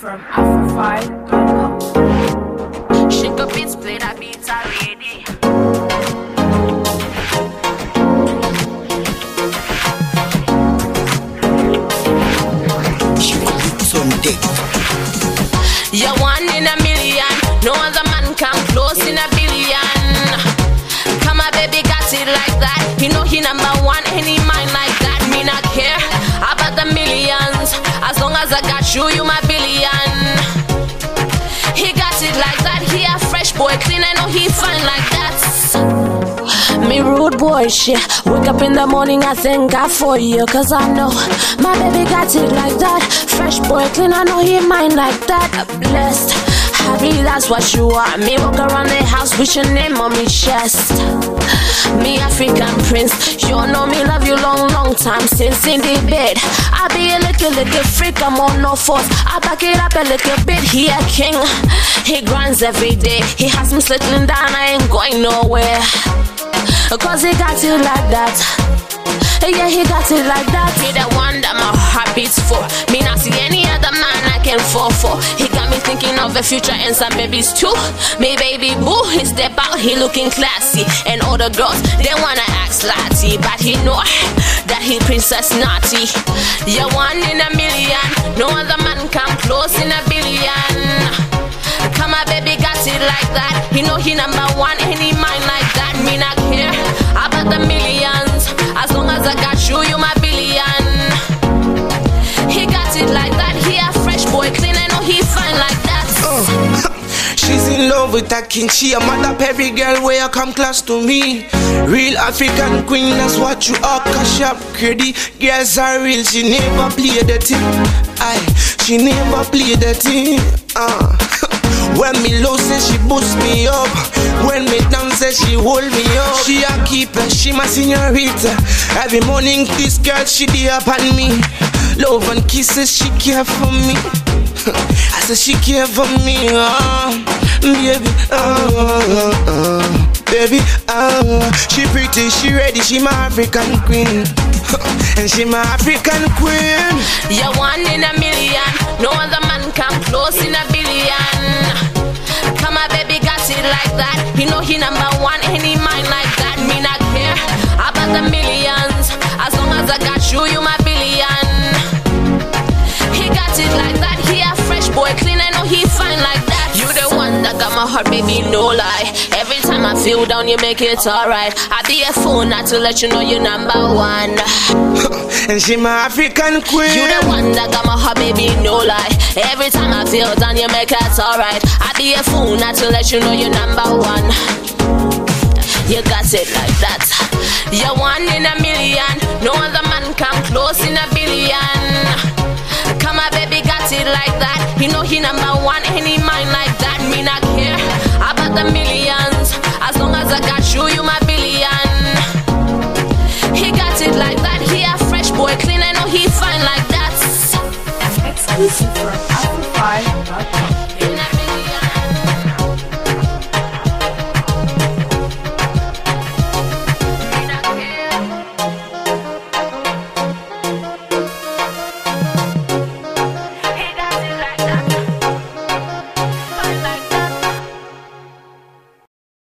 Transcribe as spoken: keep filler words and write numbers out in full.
from Afrofi dot com. Shake up beats, play that beats already. You're one in a million, no other man come close in a billion. Come on, baby, got it like that. You know he number one, any mind like that. Me not care about the millions, as long as I got you, you my billion. He got it like that, he a fresh boy, clean, I know he fine like that. Me rude boy shit, wake up in the morning, I thank God for you, cause I know my baby got it like that. Fresh boy, clean, I know he mine like that. Blessed, happy, that's what you are. Me walk around the house with your name on me chest. Me African prince, you know me love you long, long time since in the bed. I be a little, little freak, I'm on no force. I back it up a little bit, he a king. He grinds every day, he has me settling down, I ain't going nowhere. Cause he got it like that. Yeah, he got it like that. He the one that my heart beats for. Me not see any other man I can fall for. He got me thinking of the future and some babies too. Me baby boo, he step out, he looking classy. And all the girls, they wanna act slutty. But he know that he princess naughty. You're one in a million, no other man come close in a billion. Come on, baby, got it like that. He know he number one, any mind like that. Me not care about the millions, as long as I got you, you my billion. He got it like that, he a fresh boy, clean, I know he fine like that. uh, She's in love with a king, she a mother every girl where you come close to me. Real African queen, that's what you are, cash up credit. Girls are real, she never play the thing. Aye, she never play the thing. uh. When me low say she boost me up, when me down say she hold me up. She a keeper, she my señorita. Every morning this girl she be up on me. Love and kisses she care for me. I say she care for me, uh, baby, uh, uh, baby, uh. She pretty, she ready, she my African queen. And she my African queen. You're one in a million, no other man come close in a billion. Come on, baby, got it like that. You know he number one, any mind like that. Me not care about the millions, as long as I got you, you my billion. He got it like that, he a fresh boy, clean, I know he fine like that. You the one that got my heart, baby, no lie. Every time I feel down, you make it alright. I be a fool not to let you know you're number one. And she my African queen. You the one that got my heart, baby, no lie. Every time I feel down, you make it alright. I be a fool not to let you know you're number one. You got it like that. You're one in a million, no other man come close in a billion. Come on, baby, got it like that. You know he number one, any mind like that. Me not care about the millions, as long as I got you, you my